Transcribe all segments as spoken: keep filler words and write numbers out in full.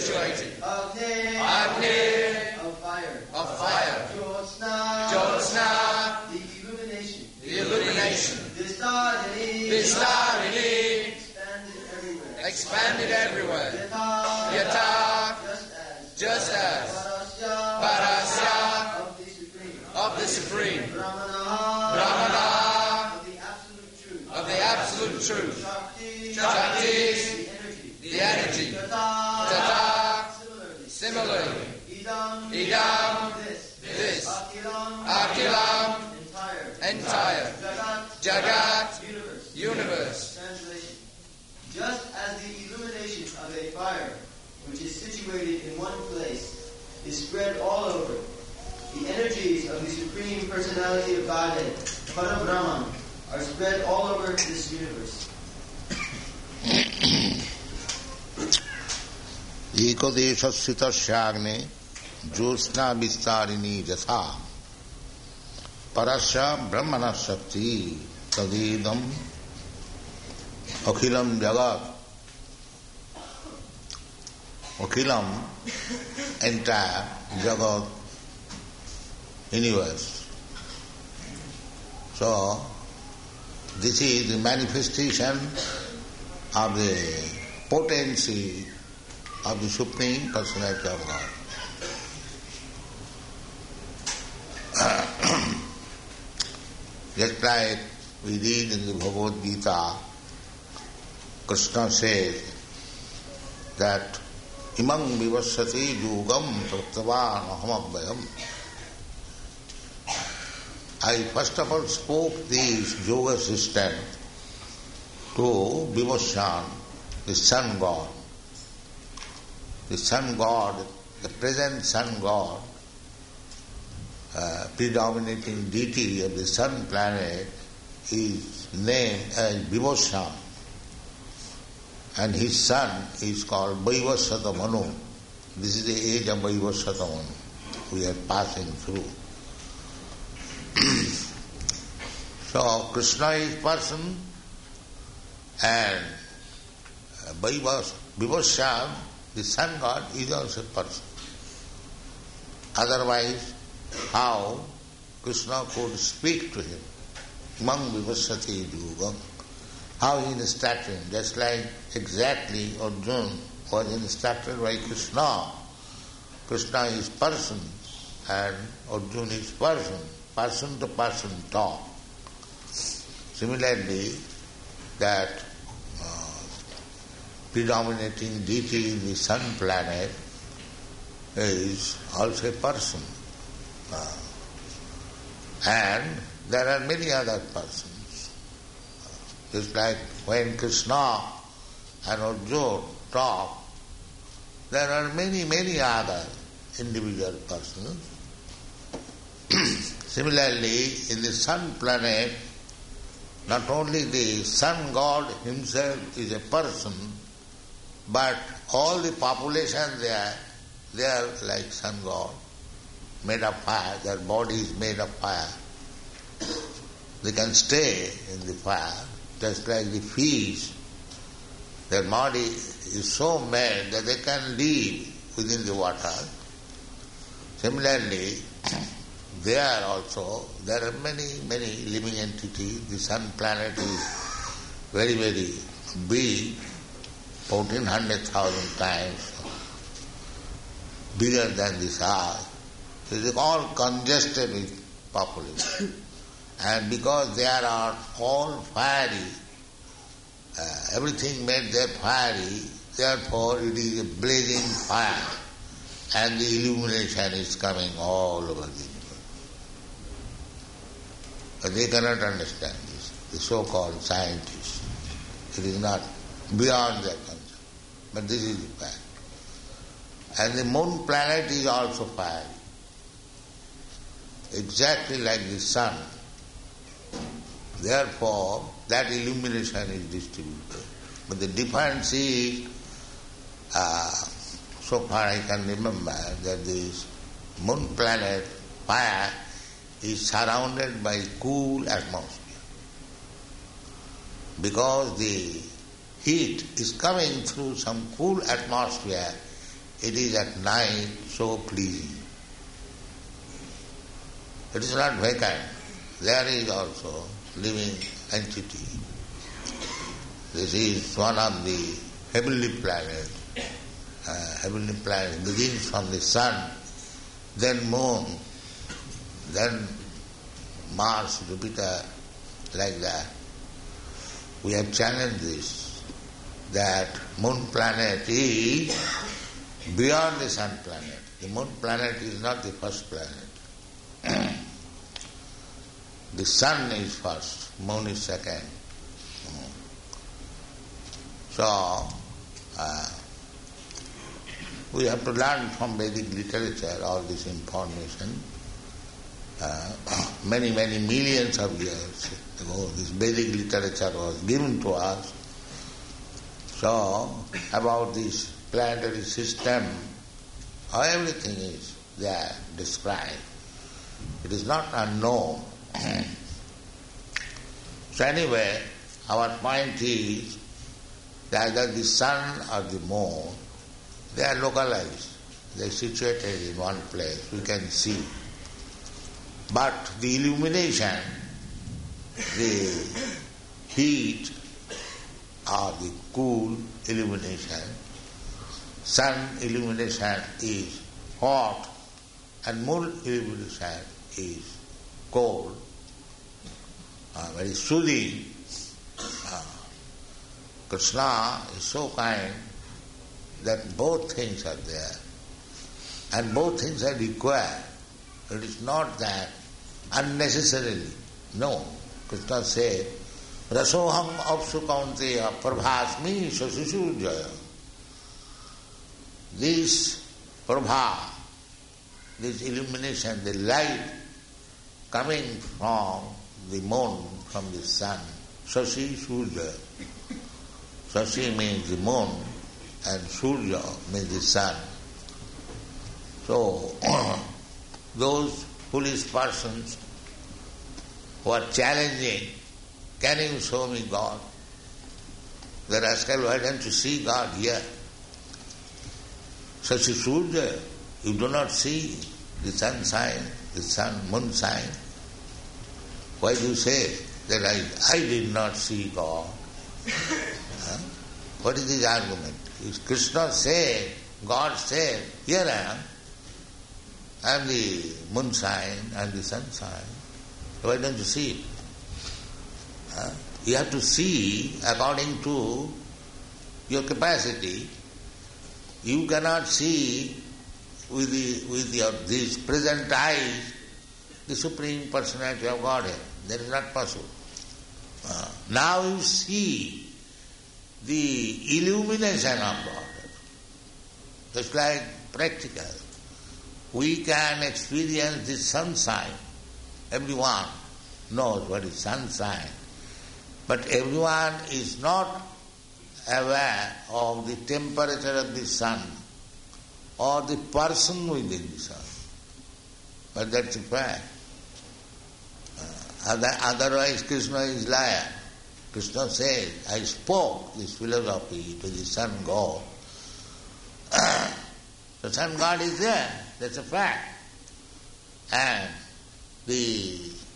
situated. Agni, Agni, of fire. of fire. Jyotsna, Jyotsna, the illumination. the illumination. Vistarini, Vistarini, expanded everywhere. expanded everywhere. Yatha, Yatha, just as. just as. Parasya, Parasya, of the supreme. of the supreme. Brahmana, Brahmana, of the absolute truth. of the absolute truth. Shakti, Shakti, the energy. the energy. Tata, Tata, similarly. similarly. Idam, Idam, this. this. Akilam, Akilam, entire. entire. Jagat, Jagat, universe. universe. Translation. Just as the illumination of a fire, which is situated in one place, is spread all over, the energies of the Supreme Personality of Godhead, Parabrahman, are spread all over this universe. Ekodeshasthitasyāgne josna vistarini jatha parasya brahmana shakti tadedam akhilam jagat. Akhilam, entire jagat, universe. So, this is the manifestation of the potency of the Supreme Personality of God. Just like we read in the Bhagavad Gita, Krishna says that imang vivasati yugam prattavan ahamabhayam. I first of all spoke this yoga system to Vivashan, the sun god. The sun god, the present sun god, uh, predominating deity of the sun planet, is named as Vivashan. And his son is called Vaivasvata Manu. This is the age of Vaivasvata Manu we are passing through. So Krishna is person and Vivashan, the sun god, is also a person. Otherwise, how Krishna could speak to him? Mang Vivasati Yugam. How he instructed him, just like exactly Arjuna was instructed by Krishna. Krishna is person and Arjuna is person. Person to person talk. Similarly, that uh, predominating deity in the sun planet is also a person. Uh, and there are many other persons. Just like when Krishna and Arjuna talk, there are many, many other individual persons. Similarly, in the sun planet, not only the sun god himself is a person, but all the population there, they are like sun god, made of fire, their body is made of fire. They can stay in the fire, just like the fish. Their body is so made that they can live within the water. Similarly, there also, there are many, many living entities. The sun planet is very, very big, fourteen hundred thousand times bigger than this earth. So it is all congested with population. And because they are all fiery, uh, everything made there fiery, therefore it is a blazing fire. And the illumination is coming all over the universe. But they cannot understand this, the so-called scientists. It is not beyond their concept. But this is the fact. And the moon planet is also fiery. Exactly like the sun. Therefore, that illumination is distributed. But the difference is, uh, so far I can remember, that this moon planet fire is surrounded by cool atmosphere. Because the heat is coming through some cool atmosphere, it is at night so pleasing. It is not vacant. There is also living entity. This is one of the heavenly planets. Uh, heavenly planet begins from the sun, then moon, then Mars, Jupiter, like that. We have challenged this, that moon planet is beyond the sun planet. The moon planet is not the first planet. The sun is first, moon is second. So, uh, we have to learn from Vedic literature all this information. Uh, many, many millions of years ago, this Vedic literature was given to us. So, about this planetary system, how everything is there described. It is not unknown. So anyway, our point is that either the sun or the moon, they are localized. They are situated in one place. We can see. But the illumination, the heat or the cool illumination, sun illumination is hot and moon illumination is cold, uh, very soothing. Uh, Krishna is so kind that both things are there and both things are required. It is not that unnecessarily. No. Krishna said, Rasoham apsu kaunteya prabhasmi sasishurjaya. This prabha, this illumination, the light coming from the moon, from the sun, Sashi Surya. Sashi means the moon and Surya means the sun. So, those foolish persons who are challenging, can you show me God? The rascal, why don't you see God here? Sashi Surya, you do not see the sun sign, the sun, moon sign. Why do you say that I, I did not see God? Huh? What is his argument? If Krishna said, God said, here I am, I am the moon sign, I am the sun sign. Why don't you see it? Huh? You have to see according to your capacity. You cannot see with the, with your these present eyes the Supreme Personality of Godhead. That is not possible. Uh, now you see the illumination of Godhead. Just like practical. We can experience the sunshine. Everyone knows what is sunshine. But everyone is not aware of the temperature of the sun or the person within the sun. But that's a fact. Uh, otherwise Krishna is liar. Krishna says, I spoke this philosophy to the sun god. The sun god is there, that's a fact. And the,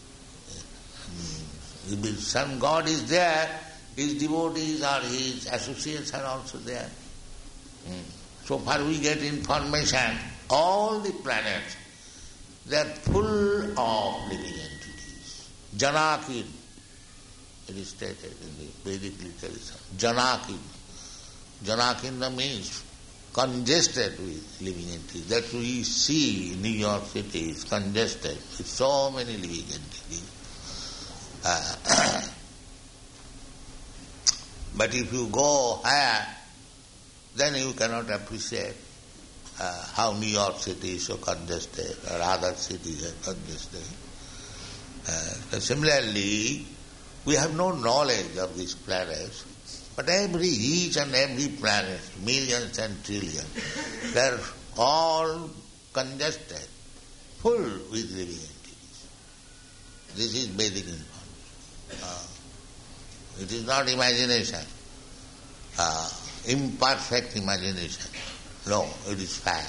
the sun god is there, his devotees or his associates are also there. Mm. So far we get information, all the planets, they are full of living entities. Janakin, it is stated in the Vedic literature. Janakin. Janakinda means congested with living entities. That we see in New York City is congested with so many living entities. Uh, but if you go higher, then you cannot appreciate uh, how New York City is so congested or other cities are congested. Uh, similarly, we have no knowledge of these planets, but every, each and every planet, millions and trillions, they are all congested, full with living entities. This is Vedic information. Uh, it is not imagination, uh, imperfect imagination. No, it is fact.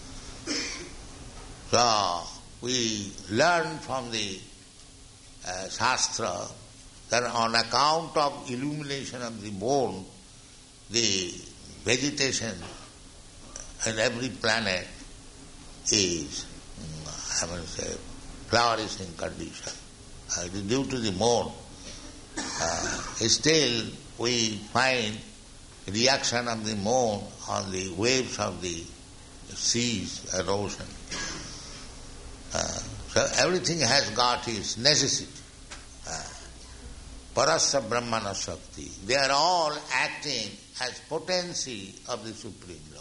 So, we learn from the uh, Shastra that on account of illumination of the moon, the vegetation in every planet is, I must say, flourishing condition. Uh, it is due to the moon. Uh, still, we find reaction of the moon on the waves of the seas and ocean. Uh, so everything has got its necessity. Uh, Parasya Brahmana Shakti. They are all acting as potency of the Supreme Lord.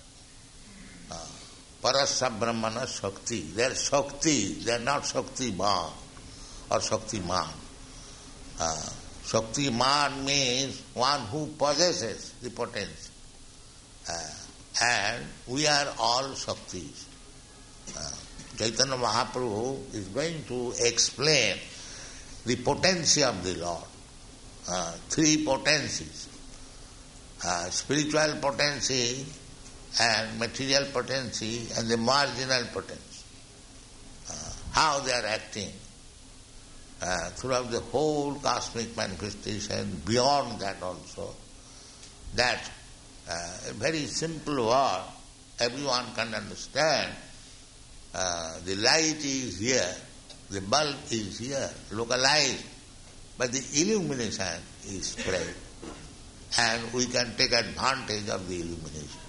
Uh, Parasya Brahmana Shakti. They are Shakti, they are not Shakti Man or Shakti Man. Uh, Shakti Man means one who possesses the potency. Uh, and we are all Shaktis. Uh, Chaitanya Mahaprabhu is going to explain the potency of the Lord. Uh, three potencies. Uh, spiritual potency and material potency and the marginal potency. Uh, how they are acting uh, throughout the whole cosmic manifestation, beyond that also. That uh, a very simple word, everyone can understand. Uh, the light is here, the bulb is here, localized, but the illumination is spread. And we can take advantage of the illumination.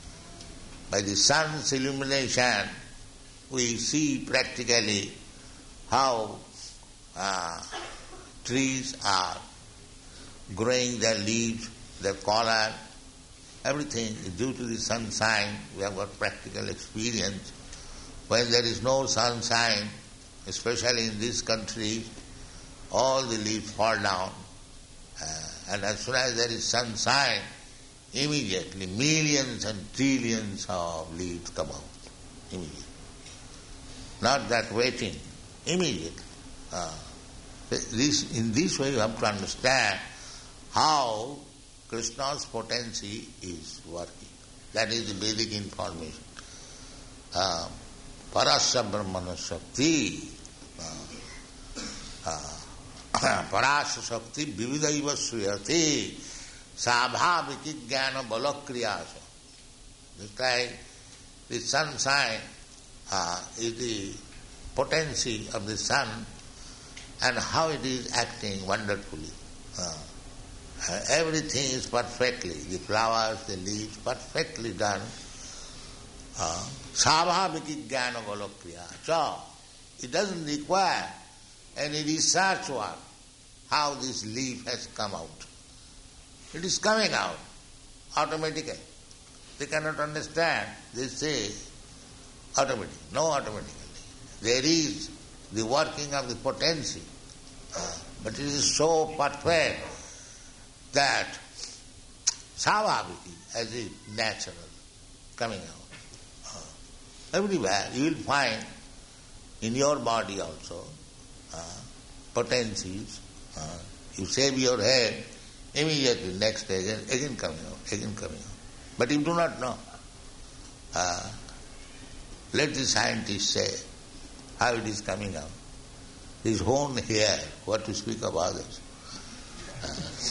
By the sun's illumination, we see practically how uh, trees are growing their leaves, their color, everything is due to the sunshine. We have got practical experience. When there is no sunshine, especially in this country, all the leaves fall down. Uh, and as soon as there is sunshine, immediately millions and trillions of leaves come out. Immediately. Not that waiting. Immediately. Uh, this, in this way you have to understand how Krishna's potency is working. That is the basic information. Uh, Parasya Brahmana Shakti. Parasya Shakti Vividaiva Suyati Sabhaviki Jnana Balakriyasa. Just like the sunshine uh, is the potency of the sun and how it is acting wonderfully. Uh, uh, everything is perfectly, the flowers, the leaves, perfectly done. Sabhaviki Jnana Balakriya. So, it doesn't require any research work how this leaf has come out. It is coming out automatically. They cannot understand. They say automatically. No, automatically. There is the working of the potency, but it is so perfect that Savabhiki, as is natural, coming out. Everywhere you will find in your body also uh, potencies. Uh, you shave your head, immediately next day again, again coming out, again coming out. But you do not know. Uh, let the scientists say how it is coming out. His own hair, what to speak of others. Uh,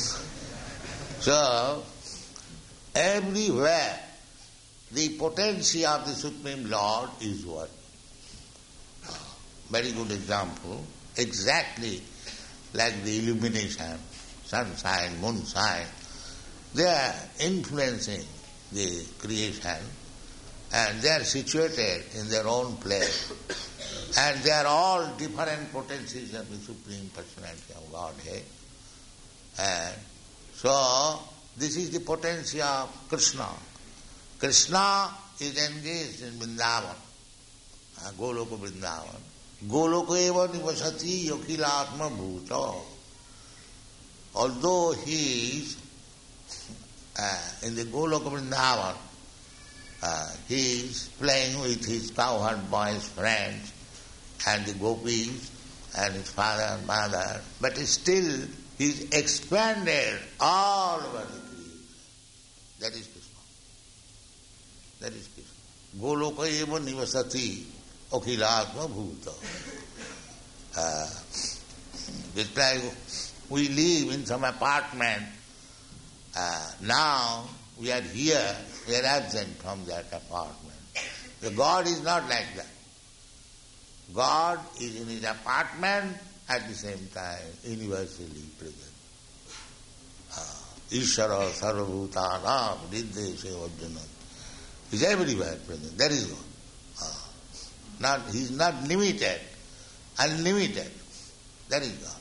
so, everywhere the potency of the Supreme Lord is working. Uh, very good example. Exactly like the illumination, sunshine, moonshine, they are influencing the creation and they are situated in their own place. And they are all different potencies of the Supreme Personality of Godhead. And so, this is the potency of Krishna. Krishna is engaged in Vrindavan, uh, Goloka Vrindavan. Goloka eva nivasati yokilatma bhuta. Although he is uh, in the Goloka Vrindavan, uh, he is playing with his cowherd boys, friends, and the gopis, and his father and mother, but still he is expanded all over the creation. That is Krishna. That is Krishna. Goloka eva nivasati akhilatma bhuta. Uh, Just like we live in some apartment, uh, now we are here, we are absent from that apartment. The God is not like that. God is in his apartment at the same time universally present. Ishara sarvabhutanam nirdeshe vajjana. He is everywhere present. That is God. Uh, not, he is not limited, unlimited. That is God.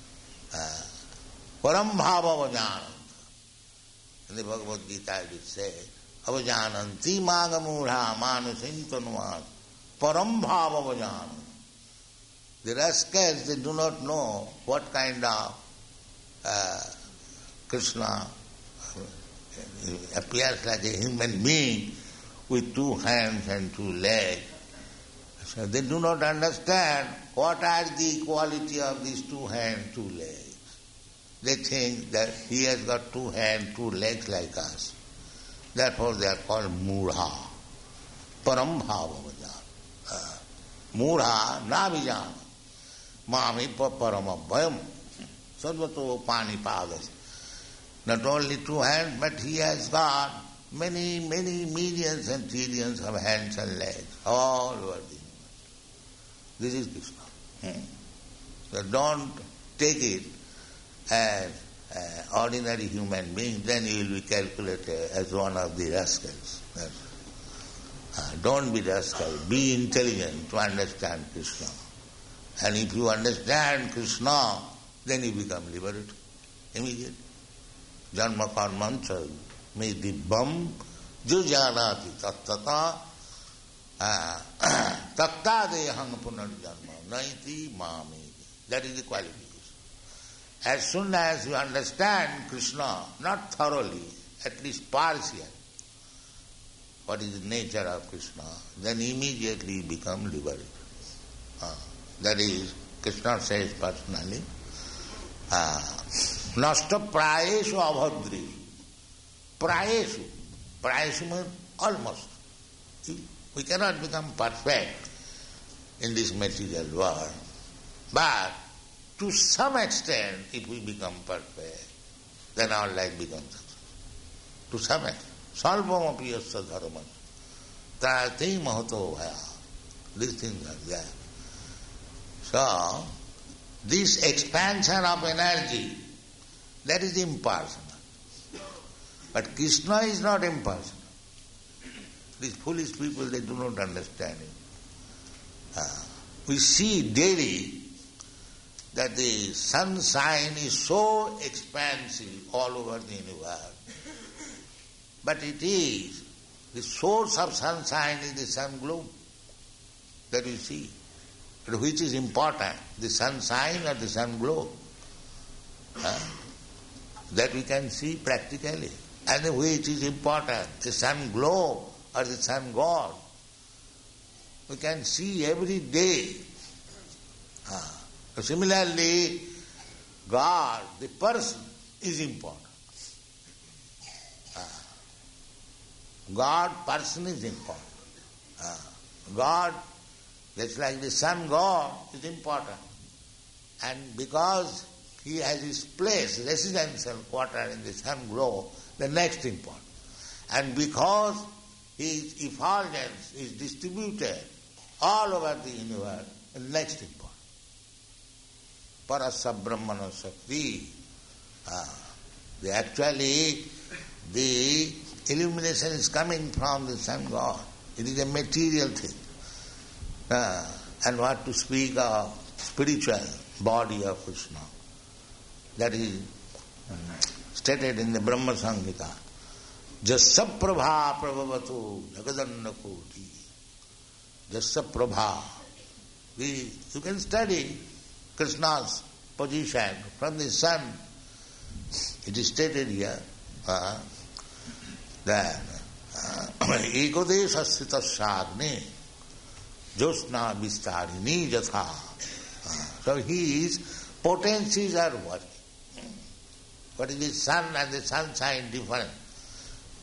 Param bhava avajananta. In the Bhagavad Gita it is said, avajananti magamudha manusintanvat param bhava avajananta. The rascals, they do not know what kind of uh, Krishna appears like a human being with two hands and two legs. So they do not understand what are the quality of these two hands, two legs. They think that he has got two hands, two legs like us. Therefore they are called mudha. Param bhava vajana. Mudha na vijana. Mami parama bhayam. Sarvato pani padas. Not only two hands, but he has got many, many millions and trillions of hands and legs all over the universe. This is Krishna. Hmm. So don't take it as an ordinary human being, then you will be calculated as one of the rascals. Uh, don't be rascal, be intelligent to understand Krishna. And if you understand Krishna, then you become liberated immediately. Janma karmancha me dibbam jujanati tattata tatta dehang punarjanma naiti mami. That is the qualification. As soon as you understand Krishna, not thoroughly, at least partially, what is the nature of Krishna, then immediately you become liberated. Uh, that is, Krishna says personally, Nasta prayeshu abhadri. Prayeshu. Prayeshu means almost. We cannot become perfect in this material world. But to some extent, if we become perfect, then our life becomes successful. To some extent. Salvam api yasya dharmas. Trayati mahato bhaya. These things are there. So, this expansion of energy, that is impersonal. But Krishna is not impersonal. These foolish people, they do not understand it. Uh, we see daily that the sunshine is so expansive all over the universe. But it is, the source of sunshine is the sun globe that we see. But which is important, the sunshine or the sun globe? Huh? That we can see practically. And which is important, the sun globe or the sun god? We can see every day. Huh? So similarly, God, the person, is important. Uh, God, person is important. Uh, God, that's like the sun god, is important. And because he has his place, residential quarter in the sun globe, the next important. And because his effulgence is distributed all over the universe, the next important. Parasa Brahmana Shakti. Uh, the actually, the illumination is coming from the sun god. It is a material thing. Uh, and what to speak of spiritual body of Krishna. That is um, stated in the Brahma Samhita. Jasa prabha prabhavatu jagadanna koti. Jasa prabha. We, you can study Krishna's position from the sun. It is stated here uh, that ekodesha sthita shagni josna vistarini jatha. So his potencies are working. What is the sun and the sunshine different?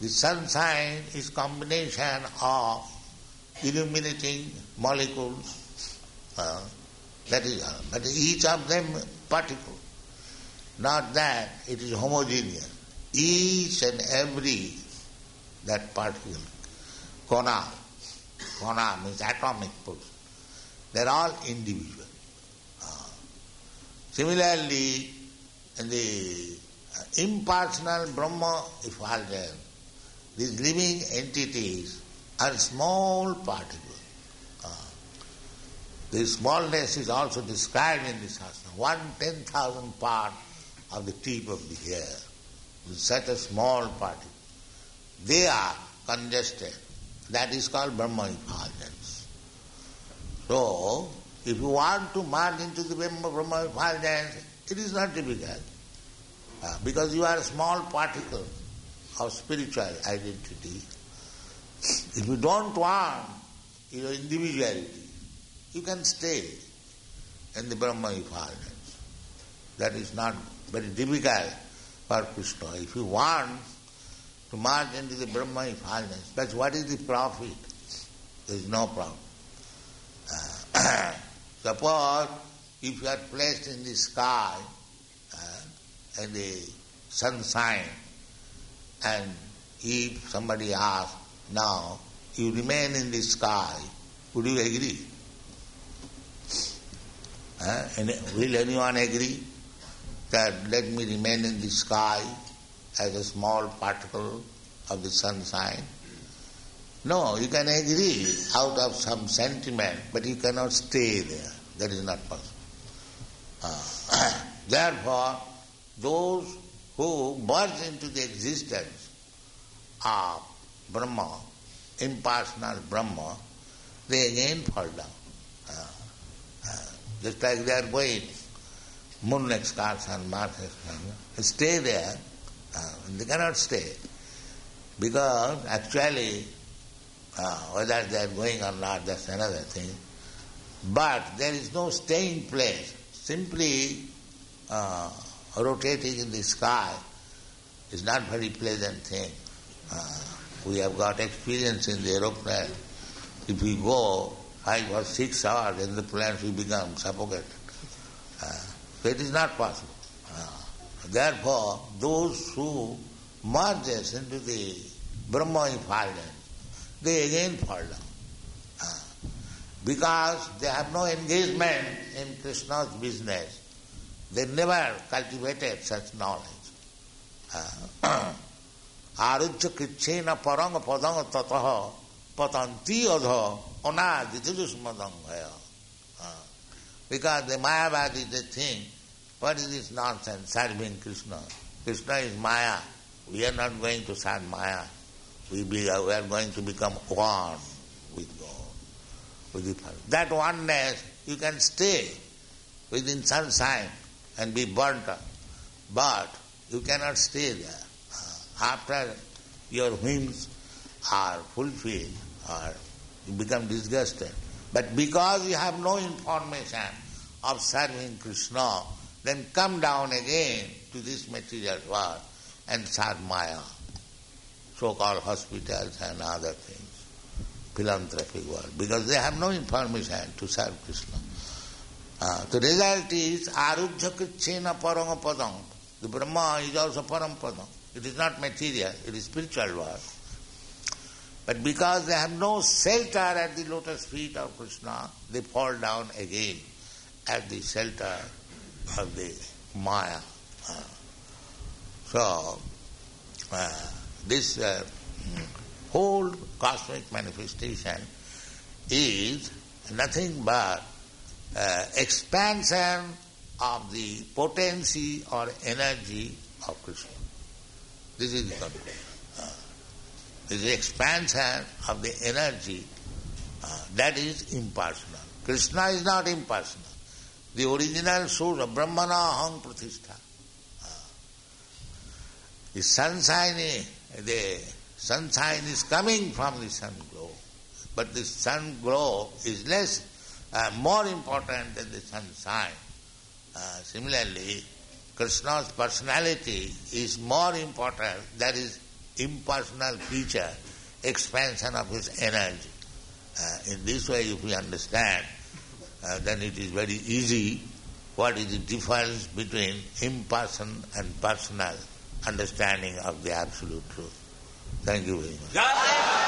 The sunshine is combination of illuminating molecules. Uh, that is all. But each of them particle. Not that it is homogeneous. Each and every that particle, kona, kona means atomic portion, they are all individual. Uh, similarly, in the uh, impersonal Brahma effulgence, these living entities are small particles. Uh, the smallness is also described in this Shastra. One ten thousand part of the tip of the hair. With such a small particle. They are congested. That is called Brahma effulgence. So, if you want to merge into the Brahma, Brahma effulgence, it is not difficult. Uh, because you are a small particle of spiritual identity. If you don't want your individuality, you can stay in the Brahma effulgence. That is not very difficult for Krishna. If you want to merge into the Brahma effulgence, but what is the profit? There is no profit. Uh, suppose if you are placed in the sky uh, and the sunshine, and if somebody asks, now you remain in the sky, would you agree? Uh, and will anyone agree that let me remain in the sky as a small particle of the sunshine? No, you can agree out of some sentiment, but you cannot stay there. That is not possible. Uh, therefore, those who merge into the existence of Brahma, impersonal Brahma, they again fall down. Uh, uh, just like they are going moon excursion, Mars excursion, stay there, uh, they cannot stay. Because actually, uh, whether they are going or not, that's another thing. But there is no staying place. Simply uh, rotating in the sky is not very pleasant thing. Uh, we have got experience in the aeroplane. If we go five or six hours in the plane, we become suffocated. Uh, so it is not possible. Uh, therefore, those who merge into the Brahma effulgence, they again fall down. Uh, because they have no engagement in Krishna's business. They never cultivated such knowledge. Arujya krichena paranga padanga tataha patanti adha anadidusmadangaya. Because the Mayavadi, they think, what is this nonsense, serving Krishna? Krishna is Maya. We are not going to serve Maya. We, be, we are going to become one with God. With the Father. That oneness, you can stay within sunshine and be burnt up. But you cannot stay there. After your whims are fulfilled, or you become disgusted. But because you have no information of serving Krishna, then come down again to this material world and serve Maya, so-called hospitals and other things, philanthropic world, because they have no information to serve Krishna. Uh, the result is arujya krichena paranga padam. The Brahma is also param padam. It is not material, it is spiritual world. But because they have no shelter at the lotus feet of Krishna, they fall down again at the shelter of the Maya. Uh, so, uh, this uh, whole cosmic manifestation is nothing but uh, expansion of the potency or energy of Krishna. This is the concept. Uh, this is the expansion of the energy uh, that is impersonal. Krishna is not impersonal. The original source of Brahmana Aham Pratishtha. Uh, the sunshine, the sunshine is coming from the sun glow, but the sun glow is less, uh, more important than the sunshine. Uh, similarly, Krishna's personality is more important, that is impersonal creature, expansion of his energy. Uh, in this way, if we understand, uh, then it is very easy what is the difference between impersonal and personal understanding of the absolute truth. Thank you very much.